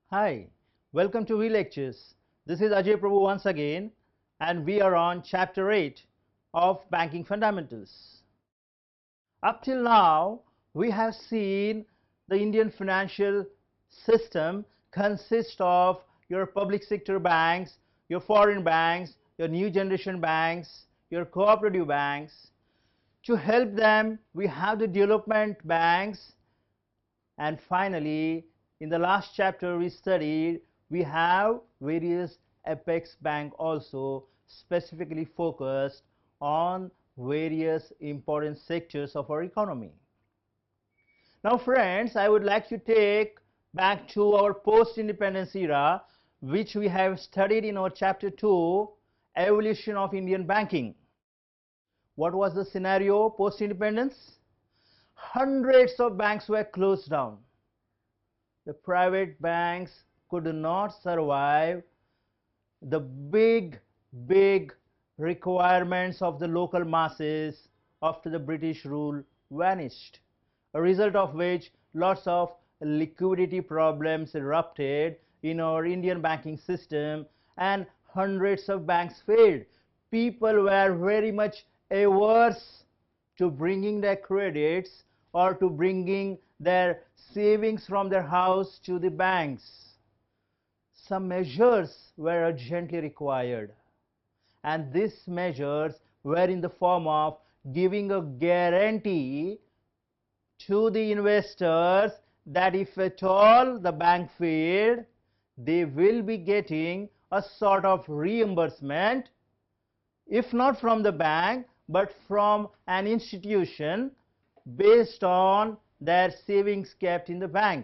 Hi, welcome to V-Lectures. This is Ajay Prabhu once again, and we are on Chapter 8 of Banking Fundamentals. Up till now, we have seen the Indian financial system consists of your public sector banks, your foreign banks, your new generation banks, your cooperative banks. To help them, we have the development banks, and finally, in the last chapter we studied, we have various apex bank also specifically focused on various important sectors of our economy. Now friends, I would like to take back to our post-independence era, which we have studied in our chapter 2, evolution of Indian banking. What was the scenario post-independence? Hundreds of banks were closed down. The private banks could not survive the big requirements of the local masses after the British rule vanished, a result of which lots of liquidity problems erupted in our Indian banking system and hundreds of banks failed. People were very much averse to bringing their credits or to bringing their savings from their house to the banks. Some measures were urgently required, and these measures were in the form of giving a guarantee to the investors that if at all the bank failed, they will be getting a sort of reimbursement, if not from the bank but from an institution based on their savings kept in the bank.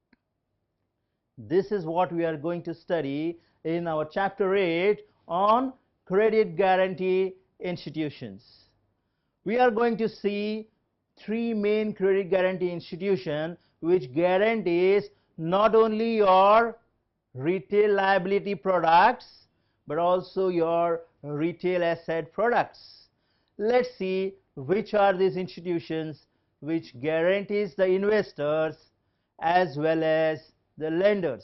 This is what we are going to study in our chapter 8 on credit guarantee institutions. We are going to see three main credit guarantee institutions which guarantees not only your retail liability products but also your retail asset products. Let's see which are these institutions which guarantees the investors as well as the lenders.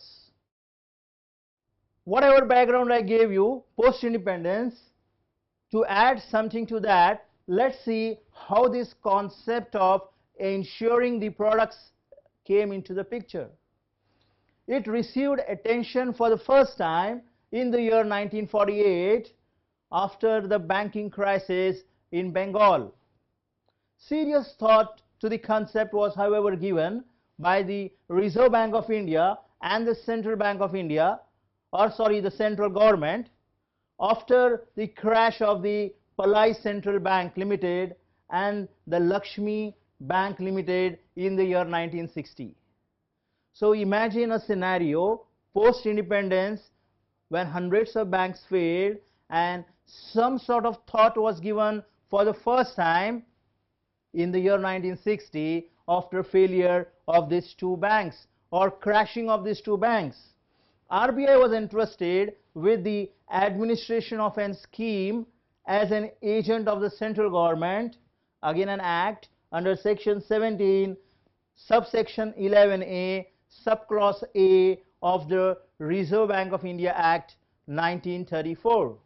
Whatever background I gave you post-independence, to add something to that, let's see how this concept of ensuring the products came into the picture. It received attention for the first time in the year 1948 after the banking crisis in Bengal. Serious thought to the concept was, however, given by the Reserve Bank of India and the Central Bank of India, the central government, after the crash of the Palai Central Bank Limited and the Lakshmi Bank Limited in the year 1960. So imagine a scenario post-independence when hundreds of banks failed and some sort of thought was given for the first time in the year 1960 after failure of these two banks or crashing of these two banks. RBI was entrusted with the administration of a scheme as an agent of the central government, again an act under section 17 subsection 11A subclause A of the Reserve Bank of India Act 1934.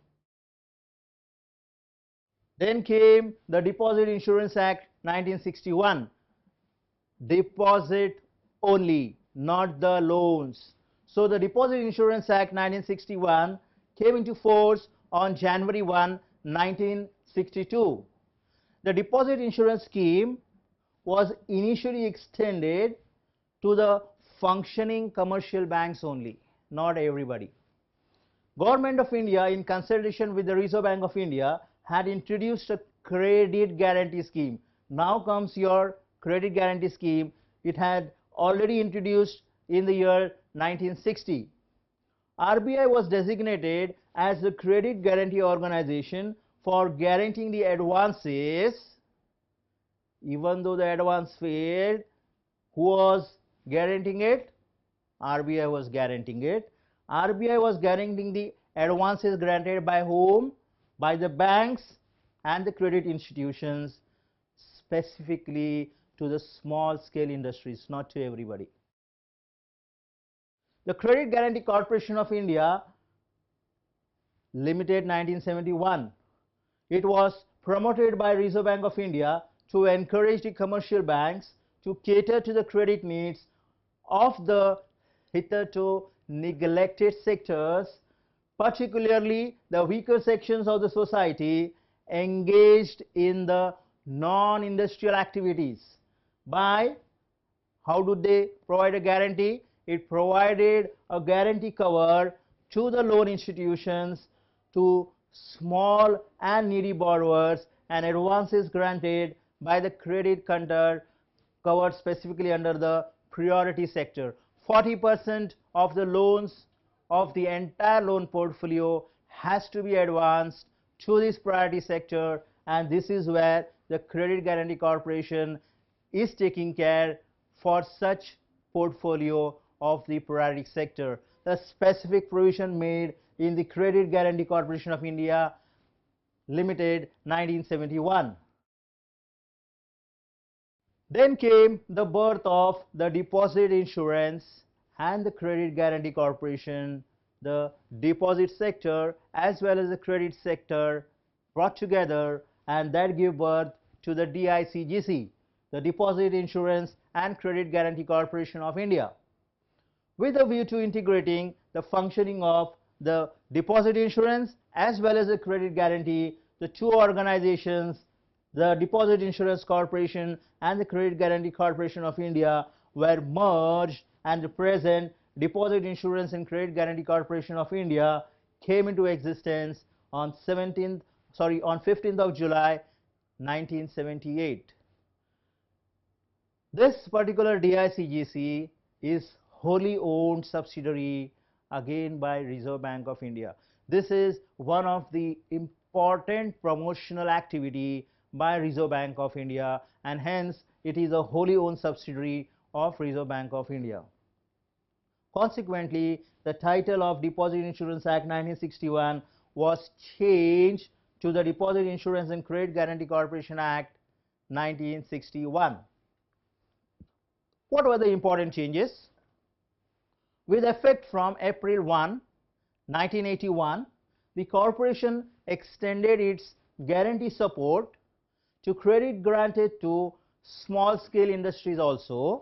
Then came the Deposit Insurance Act 1961. Deposit only, not the loans. So the Deposit Insurance Act 1961 came into force on January 1, 1962. The deposit insurance scheme was initially extended to the functioning commercial banks only, not everybody. Government of India, in consultation with the Reserve Bank of India, had introduced a credit guarantee scheme. Now comes your credit guarantee scheme. It had already introduced in the year 1960. RBI was designated as the credit guarantee organization for guaranteeing the advances. Even though the advance failed, who was guaranteeing it? RBI was guaranteeing it. RBI was guaranteeing the advances granted by whom? By the banks and the credit institutions, specifically to the small scale industries, not to everybody. The Credit Guarantee Corporation of India Limited 1971. It was promoted by Reserve Bank of India to encourage the commercial banks to cater to the credit needs of the hitherto neglected sectors, particularly the weaker sections of the society engaged in the non-industrial activities. By how do they provide a guarantee? It provided a guarantee cover to the loan institutions, to small and needy borrowers, and advances granted by the credit counter covered specifically under the priority sector. 40% of the loans of the entire loan portfolio has to be advanced to this priority sector, and this is where the Credit Guarantee Corporation is taking care for such portfolio of the priority sector. The specific provision made in the Credit Guarantee Corporation of India Limited 1971. Then came the birth of the Deposit Insurance and the Credit Guarantee Corporation. The deposit sector as well as the credit sector brought together, and that gave birth to the DICGC, the Deposit Insurance and Credit Guarantee Corporation of India, with a view to integrating the functioning of the deposit insurance as well as the credit guarantee. The two organizations, the Deposit Insurance Corporation and the Credit Guarantee Corporation of India, were merged, and the present Deposit Insurance and Credit Guarantee Corporation of India came into existence on 15th of July 1978. This particular DICGC is wholly owned subsidiary again by Reserve Bank of India. This is one of the important promotional activity by Reserve Bank of India, and hence it is a wholly owned subsidiary of Reserve Bank of India. Consequently, the title of Deposit Insurance Act 1961 was changed to the Deposit Insurance and Credit Guarantee Corporation Act 1961. What were the important changes? With effect from April 1, 1981, the corporation extended its guarantee support to credit granted to small-scale industries also,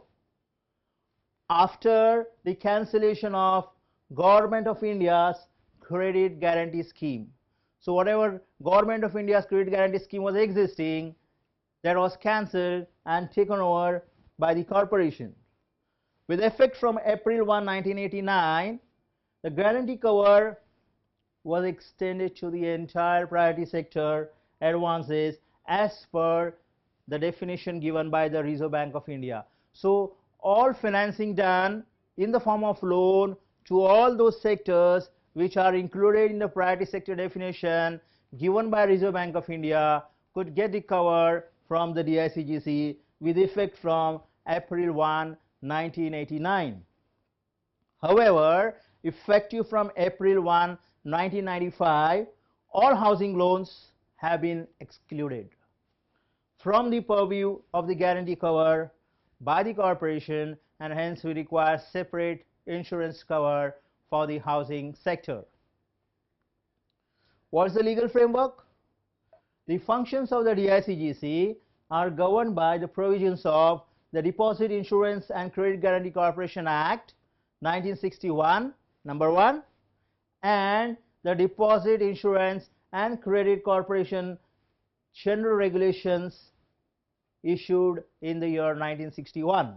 after the cancellation of Government of India's Credit Guarantee Scheme. So whatever Government of India's Credit Guarantee Scheme was existing, that was cancelled and taken over by the corporation. With effect from April 1, 1989, the guarantee cover was extended to the entire priority sector advances as per the definition given by the Reserve Bank of India. So all financing done in the form of loan to all those sectors which are included in the priority sector definition given by Reserve Bank of India could get the cover from the DICGC with effect from April 1, 1989. However, effective from April 1, 1995, all housing loans have been excluded from the purview of the guarantee cover by the corporation, and hence we require separate insurance cover for the housing sector. What is the legal framework? The functions of the DICGC are governed by the provisions of the Deposit Insurance and Credit Guarantee Corporation Act 1961, number 1, and the Deposit Insurance and Credit Corporation General Regulations issued in the year 1961.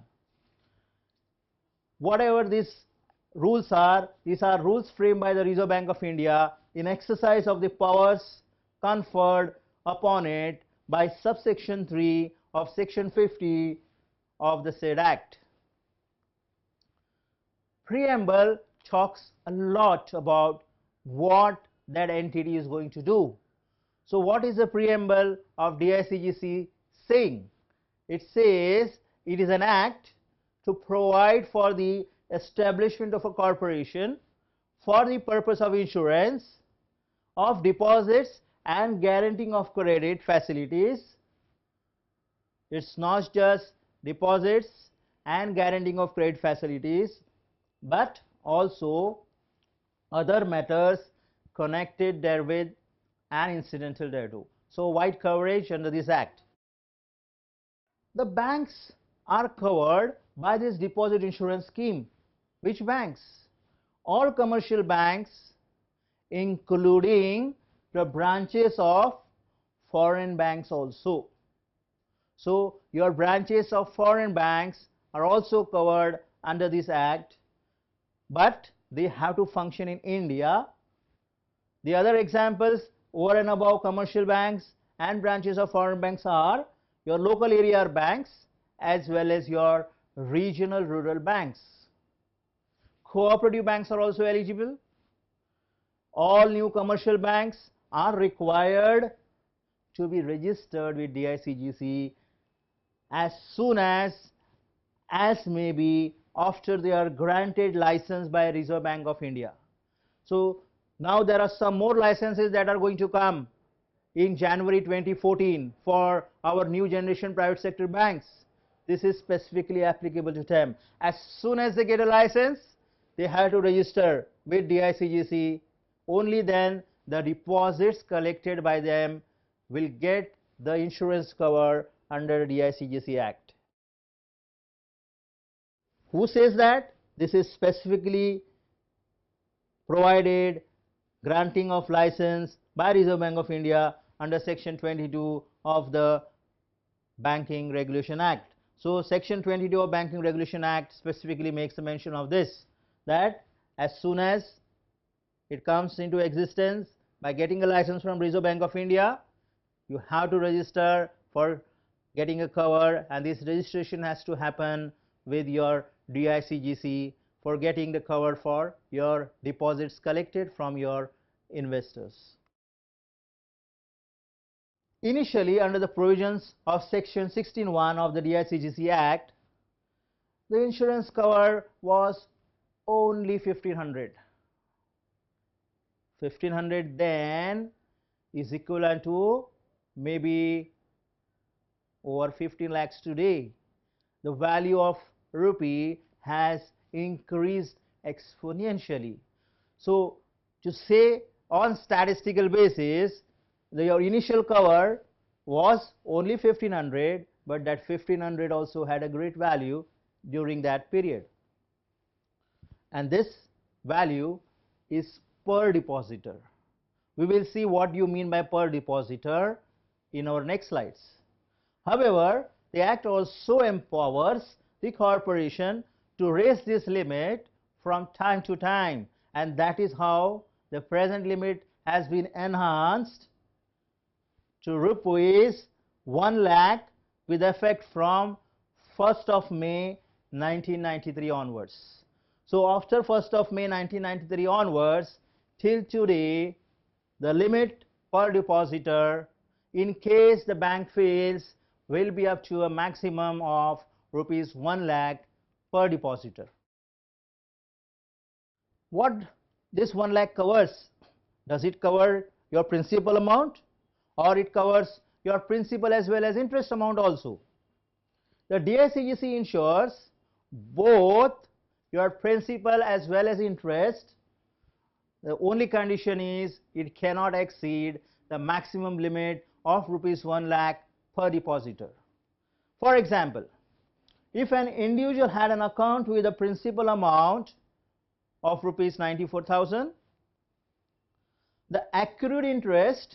Whatever these rules are, these are rules framed by the Reserve Bank of India in exercise of the powers conferred upon it by subsection 3 of section 50 of the said Act. Preamble talks a lot about what that entity is going to do. So what is the preamble of DICGC saying? It says it is an act to provide for the establishment of a corporation for the purpose of insurance of deposits and guaranteeing of credit facilities. It's not just deposits and guaranteeing of credit facilities, but also other matters connected therewith and incidental thereto. So wide coverage under this act. The banks are covered by this deposit insurance scheme. Which banks? All commercial banks, including the branches of foreign banks also. So your branches of foreign banks are also covered under this act, but they have to function in India. The other examples over and above commercial banks and branches of foreign banks are your local area banks as well as your regional rural banks. Cooperative banks are also eligible. All new commercial banks are required to be registered with DICGC as soon as may be after they are granted license by Reserve Bank of India. So now there are some more licenses that are going to come in January 2014 for our new generation private sector banks. This is specifically applicable to them. As soon as they get a license, they have to register with DICGC. Only then the deposits collected by them will get the insurance cover under the DICGC Act. Who says that? This is specifically provided granting of license by Reserve Bank of India under section 22 of the Banking Regulation Act. So section 22 of Banking Regulation Act specifically makes a mention of this, that as soon as it comes into existence by getting a license from Reserve Bank of India, you have to register for getting a cover, and this registration has to happen with your DICGC for getting the cover for your deposits collected from your investors. Initially, under the provisions of section 16(1) of the DICGC Act, the insurance cover was only 1500. 1500 then is equivalent to maybe over 15 lakhs today. The value of rupee has increased exponentially. So to say on statistical basis, your initial cover was only 1500, but that 1500 also had a great value during that period. And this value is per depositor. We will see what you mean by per depositor in our next slides. However, the Act also empowers the corporation to raise this limit from time to time, and that is how the present limit has been enhanced to rupees 1 lakh with effect from 1st of May 1993 onwards. So after 1st of May 1993 onwards till today, the limit per depositor in case the bank fails will be up to a maximum of rupees 1 lakh per depositor. What this 1 lakh covers? Does it cover your principal amount, or it covers your principal as well as interest amount also? The DICGC insures both your principal as well as interest. The only condition is it cannot exceed the maximum limit of rupees 1 lakh per depositor. For example, if an individual had an account with a principal amount of rupees 94,000, the accrued interest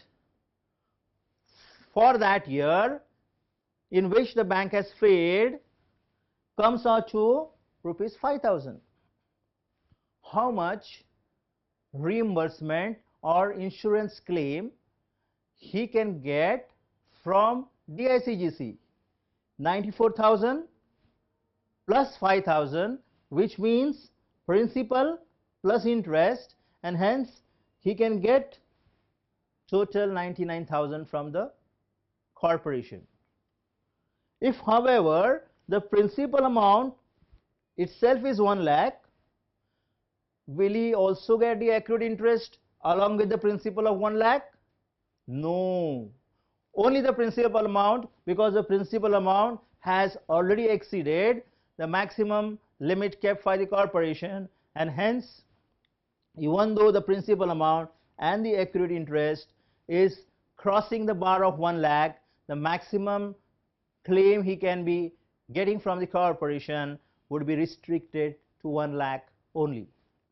for that year in which the bank has paid comes out to rupees 5,000. How much reimbursement or insurance claim he can get from DICGC? 94,000 plus 5,000, which means principal plus interest, and hence he can get total 99,000 from the corporation. If however the principal amount itself is 1 lakh, will he also get the accrued interest along with the principal of 1 lakh? No, only the principal amount, because the principal amount has already exceeded the maximum limit kept by the corporation, and hence even though the principal amount and the accrued interest is crossing the bar of 1 lakh, the maximum claim he can be getting from the corporation would be restricted to 1 lakh only.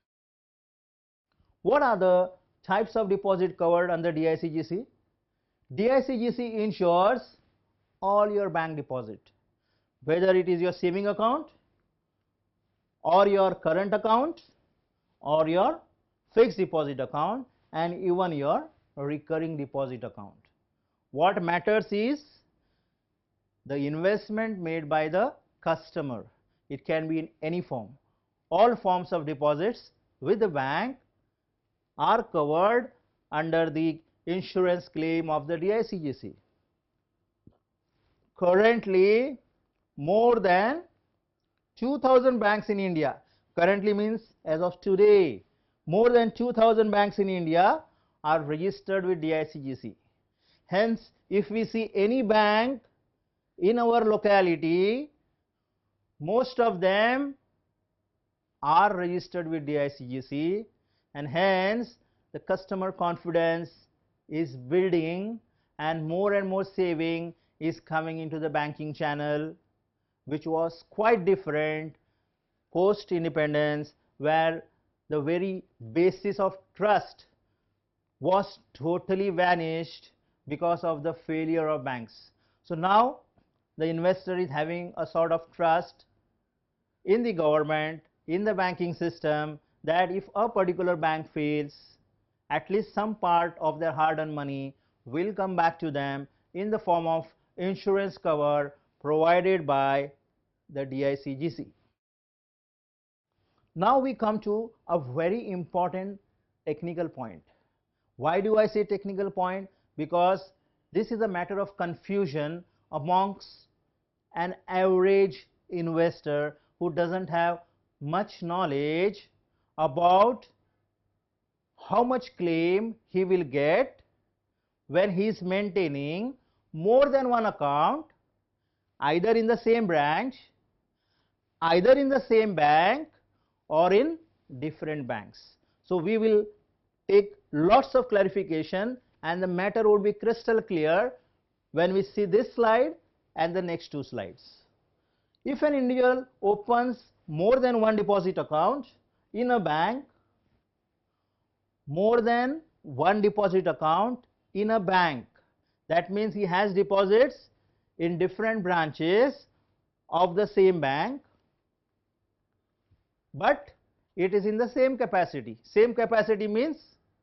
What are the types of deposit covered under DICGC? DICGC insures all your bank deposit, whether it is your saving account or your current account or your fixed deposit account and even your recurring deposit account. What matters is the investment made by the customer. It can be in any form. All forms of deposits with the bank are covered under the insurance claim of the DICGC. Currently, more than 2000 banks in India, currently means as of today, more than 2000 banks in India are registered with DICGC. Hence, if we see any bank in our locality, most of them are registered with DICGC, and hence the customer confidence is building and more saving is coming into the banking channel, which was quite different post independence, where the very basis of trust was totally vanished because of the failure of banks. So now the investor is having a sort of trust in the government, in the banking system, that if a particular bank fails, at least some part of their hard-earned money will come back to them in the form of insurance cover provided by the DICGC. Now we come to a very important technical point. Why do I say technical point? Because this is a matter of confusion amongst an average investor who doesn't have much knowledge about how much claim he will get when he is maintaining more than one account, either in the same branch, either in the same bank, or in different banks. So we will take lots of clarification and the matter would be crystal clear when we see this slide and the next two slides. If an individual opens more than one deposit account in a bank, more than one deposit account in a bank, that means he has deposits in different branches of the same bank, but it is in the same capacity. Same capacity means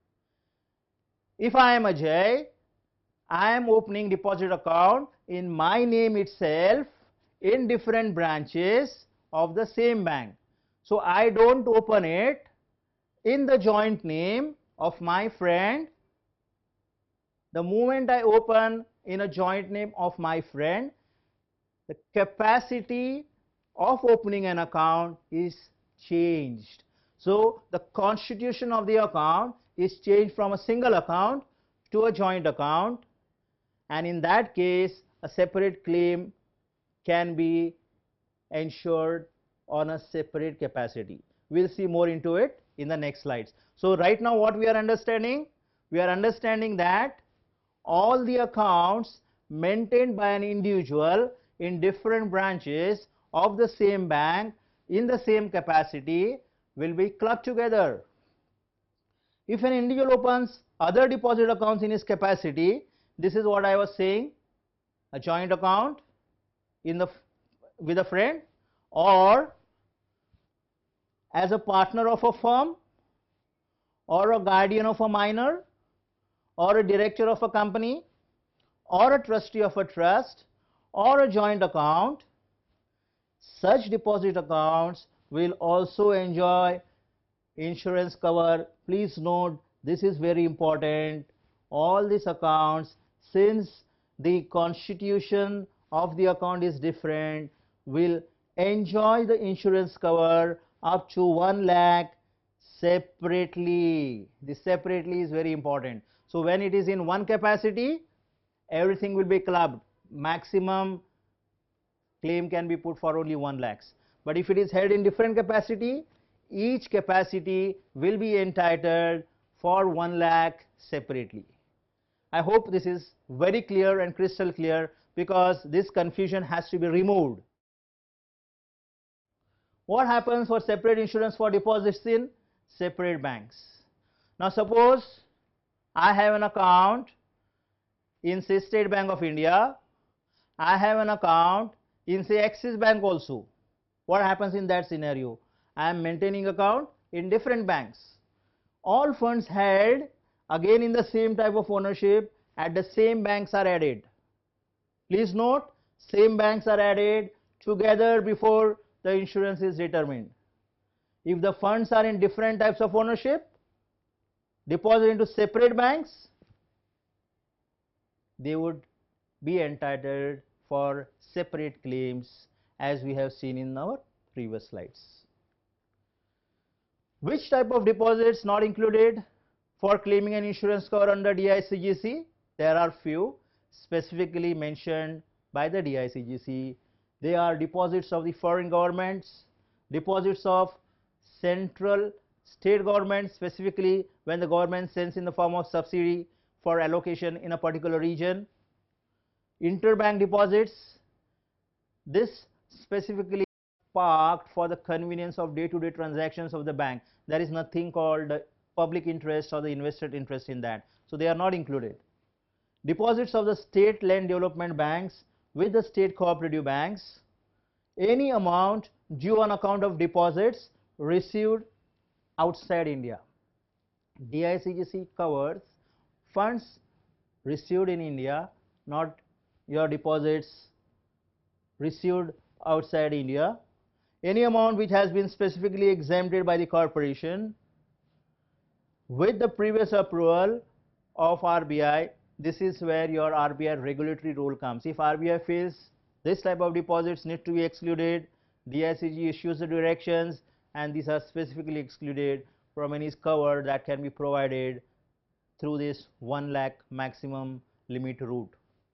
if I am Ajay, I am opening deposit account in my name itself in different branches of the same bank. So I don't open it in the joint name of my friend. The moment I open in a joint name of my friend, the capacity of opening an account is changed. So the constitution of the account is changed from a single account to a joint account, and in that case a separate claim can be ensured on a separate capacity. We'll see more into it in the next slides. So right now what we are understanding? We are understanding that all the accounts maintained by an individual in different branches of the same bank in the same capacity will be clubbed together. If an individual opens other deposit accounts in his capacity, this is what I was saying, a joint account with a friend, or as a partner of a firm, or a guardian of a minor, or a director of a company, or a trustee of a trust, or a joint account, such deposit accounts will also enjoy insurance cover. Please note, this is very important. All these accounts, since the constitution of the account is different, will enjoy the insurance cover up to 1 lakh separately. This separately is very important. So when it is in one capacity, everything will be clubbed. Maximum claim can be put for only 1 lakhs. But if it is held in different capacity, each capacity will be entitled for 1 lakh separately. I hope this is very clear and crystal clear, because this confusion has to be removed. What happens for separate insurance for deposits in separate banks? Now suppose I have an account in, say, State Bank of India. I have an account in, say, Axis Bank also. What happens in that scenario? I am maintaining account in different banks. All funds held again in the same type of ownership at the same banks are added. Please note, same banks are added together before the insurance is determined. If the funds are in different types of ownership, deposited into separate banks, they would be entitled for separate claims, as we have seen in our previous slides. Which type of deposits not included for claiming an insurance cover under DICGC? There are few specifically mentioned by the DICGC. They are deposits of the foreign governments, deposits of central state government, specifically when the government sends in the form of subsidy for allocation in a particular region, interbank deposits. This specifically parked for the convenience of day-to-day transactions of the bank. There is nothing called public interest or the invested interest in that, so they are not included. Deposits of the state land development banks with the state cooperative banks, any amount due on account of deposits received outside India. DICGC covers funds received in India, not your deposits received outside India. Any amount which has been specifically exempted by the corporation with the previous approval of RBI. This is where your RBI regulatory role comes. If RBI feels this type of deposits need to be excluded, DICG issues the directions, and these are specifically excluded from any cover that can be provided through this 1 lakh maximum limit route.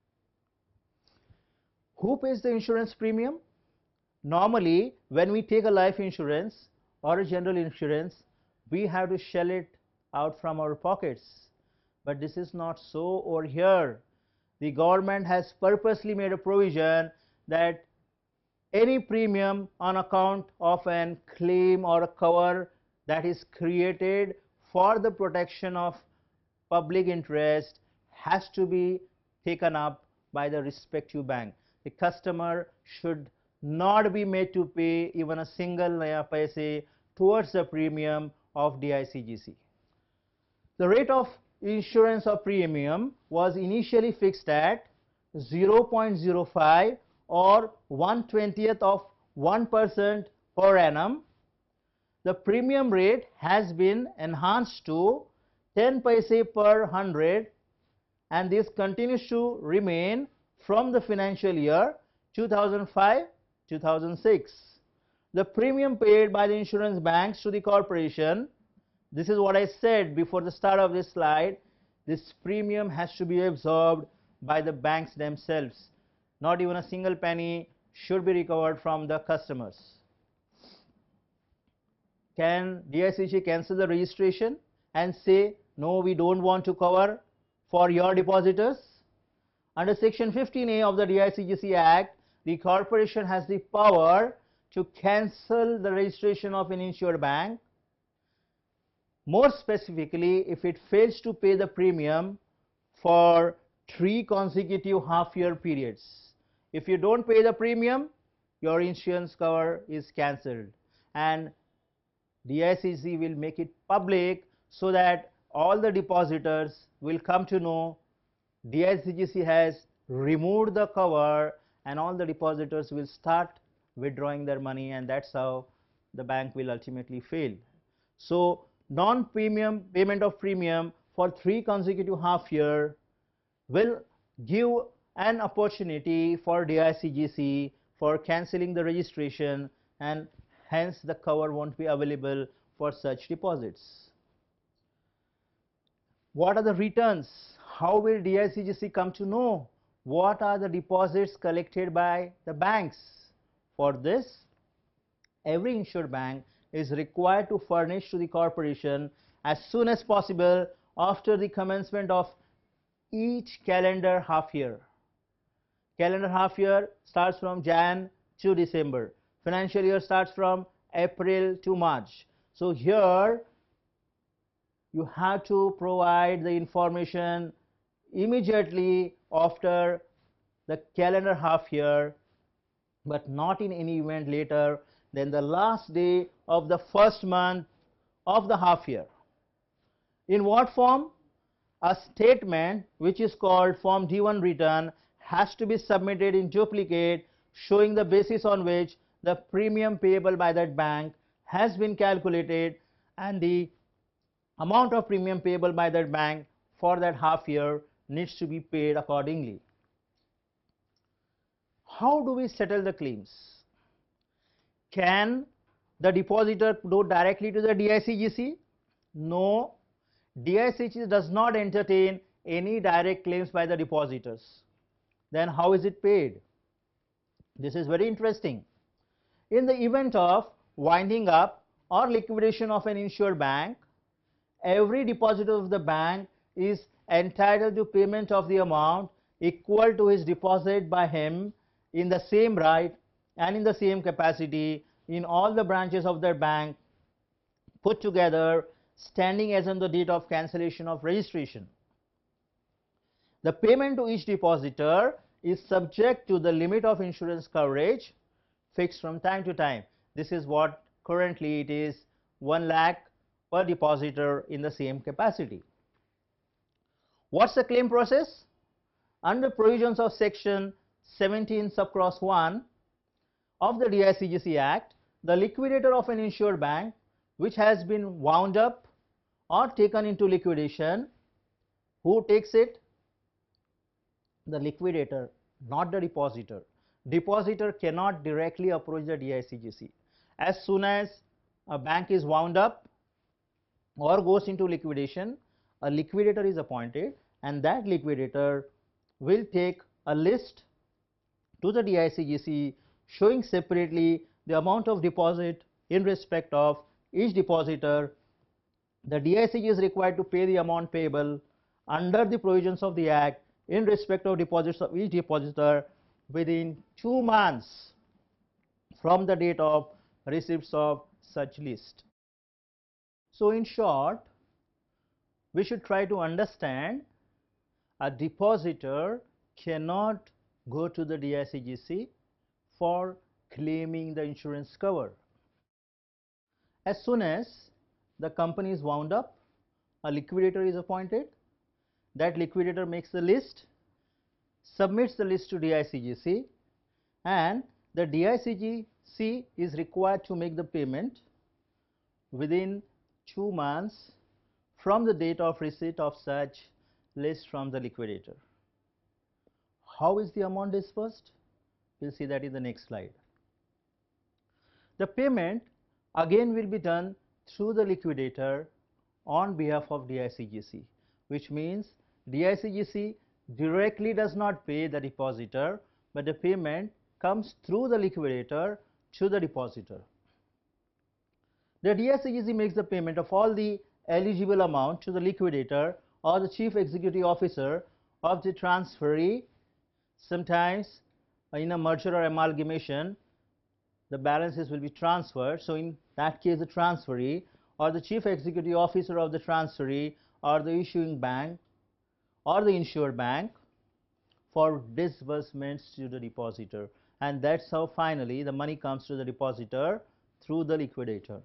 Who pays the insurance premium? Normally, when we take a life insurance or a general insurance, we have to shell it out from our pockets. But this is not so over here. The government has purposely made a provision that any premium on account of an claim or a cover that is created for the protection of public interest has to be taken up by the respective bank. The customer should not be made to pay even a single naya paise towards the premium of DICGC. The rate of insurance or premium was initially fixed at 0.05 or 1/20th of 1% per annum. The premium rate has been enhanced to 10 paise per 100, and this continues to remain from the financial year 2005-2006. The premium paid by the insurance banks to the corporation, this is what I said before the start of this slide, this premium has to be absorbed by the banks themselves. Not even a single penny should be recovered from the customers. Can DICG cancel the registration and say, no, we don't want to cover for your depositors? Under section 15A of the DICGC Act, the corporation has the power to cancel the registration of an insured bank, more specifically if it fails to pay the premium for 3 consecutive half-year periods. If you don't pay the premium, your insurance cover is cancelled, and DICG will make it public so that all the depositors will come to know DICGC has removed the cover, and all the depositors will start withdrawing their money, and that's how the bank will ultimately fail. So non-premium payment of premium for 3 consecutive half year will give an opportunity for DICGC for cancelling the registration, and hence the cover won't be available for such deposits. What are the returns? How will DICGC come to know what are the deposits collected by the banks? For this, every insured bank is required to furnish to the corporation as soon as possible after the commencement of each calendar half year. Calendar half year starts from Jan to December. Financial year starts from April to March. So here you have to provide the information immediately after the calendar half year, but not in any event later than the last day of the first month of the half year. In what form? A statement which is called Form D1 return has to be submitted in duplicate, showing the basis on which the premium payable by that bank has been calculated and the amount of premium payable by that bank for that half year needs to be paid accordingly. How do we settle the claims? Can the depositor go directly to the DICGC? No, DICGC does not entertain any direct claims by the depositors. Then how is it paid? This is very interesting. In the event of winding up or liquidation of an insured bank, every depositor of the bank is entitled to payment of the amount equal to his deposit by him in the same right and in the same capacity in all the branches of their bank put together, standing as on the date of cancellation of registration. The payment to each depositor is subject to the limit of insurance coverage fixed from time to time. This is what currently it is, 1 lakh per depositor in the same capacity. What's the claim process? Under provisions of section 17 subcross 1 of the DICGC Act, the liquidator of an insured bank which has been wound up or taken into liquidation, who takes it? The liquidator, not the depositor. Depositor cannot directly approach the DICGC. As soon as a bank is wound up or goes into liquidation, a liquidator is appointed, and that liquidator will take a list to the DICGC showing separately the amount of deposit in respect of each depositor. The DICGC is required to pay the amount payable under the provisions of the Act in respect of deposits of each depositor within 2 months from the date of receipts of such list. So in short, we should try to understand a depositor cannot go to the DICGC for claiming the insurance cover. As soon as the company is wound up, a liquidator is appointed. That liquidator makes the list, submits the list to DICGC, and the DICGC is required to make the payment within 2 months from the date of receipt of such list from the liquidator. How is the amount disbursed? We'll see that in the next slide. The payment again will be done through the liquidator on behalf of DICGC, which means DICGC directly does not pay the depositor, but the payment comes through the liquidator to the depositor. The DICGC makes the payment of all the eligible amount to the liquidator or the chief executive officer of the transferee. Sometimes in a merger or amalgamation, the balances will be transferred. So in that case, the transferee or the chief executive officer of the transferee or the issuing bank or the insured bank for disbursements to the depositor, and that's how finally the money comes to the depositor through the liquidator.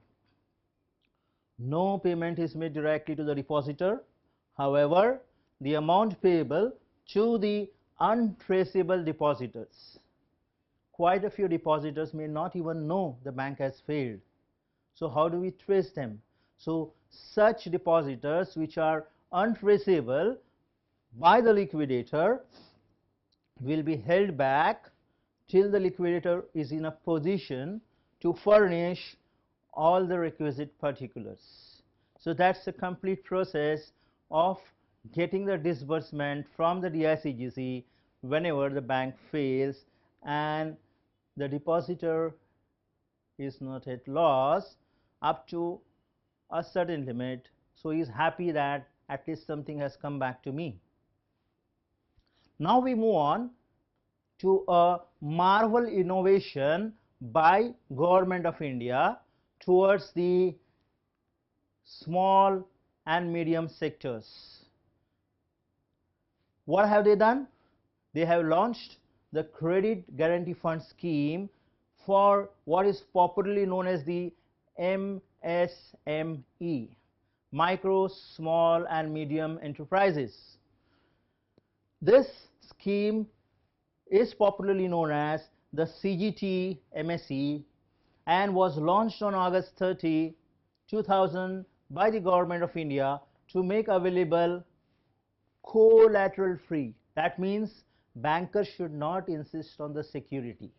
No payment is made directly to the depositor. However, the amount payable to the untraceable depositors. Quite a few depositors may not even know the bank has failed. So how do we trace them? So such depositors which are untraceable by the liquidator will be held back till the liquidator is in a position to furnish all the requisite particulars. So that's the complete process of getting the disbursement from the DICGC whenever the bank fails and the depositor is not at loss, up to a certain limit. So he is happy that at least something has come back to me. Now we move on to a marvel innovation by Government of India towards the small and medium sectors. What have they done? They have launched the Credit Guarantee Fund scheme for what is popularly known as the MSME, Micro, Small and Medium Enterprises. This scheme is popularly known as the CGT MSE and was launched on August 30, 2000 by the Government of India to make available collateral free. That means bankers should not insist on the security,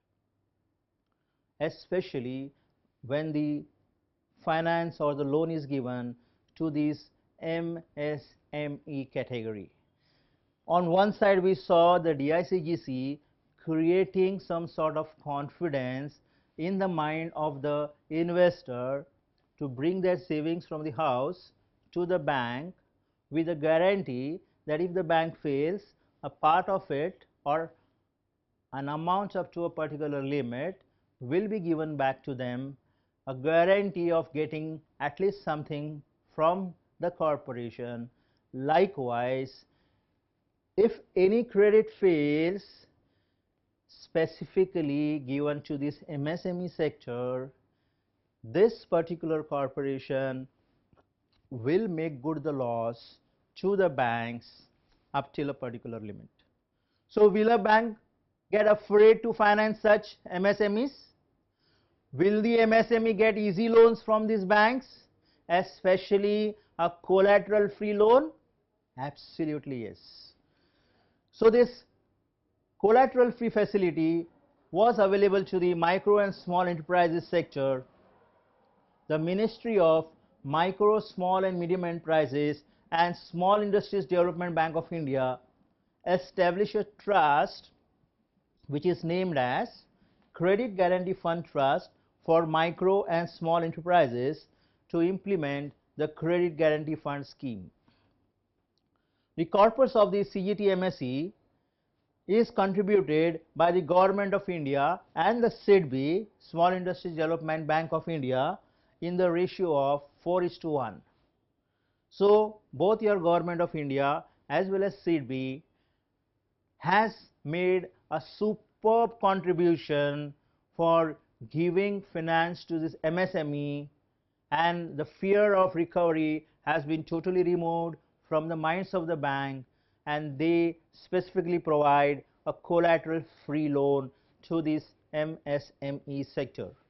especially when the finance or the loan is given to this MSME category. On one side we saw the DICGC creating some sort of confidence in the mind of the investor to bring their savings from the house to the bank with a guarantee that if the bank fails, a part of it or an amount up to a particular limit will be given back to them, a guarantee of getting at least something from the corporation. Likewise, if any credit fails specifically given to this MSME sector, this particular corporation will make good the loss to the banks up till a particular limit. So will a bank get afraid to finance such MSMEs? Will the MSME get easy loans from these banks, especially a collateral free loan? Absolutely yes. So this collateral free facility was available to the micro and small enterprises sector. The Ministry of Micro, Small and Medium Enterprises and Small Industries Development Bank of India established a trust which is named as Credit Guarantee Fund Trust for Micro and Small Enterprises to implement the Credit Guarantee Fund scheme. The corpus of the CGT MSE is contributed by the Government of India and the SIDBI, Small Industries Development Bank of India, in the ratio of 4:1. So both your Government of India as well as SIDBI has made a superb contribution for giving finance to this MSME, and the fear of recovery has been totally removed from the minds of the bank, and they specifically provide a collateral free loan to this MSME sector.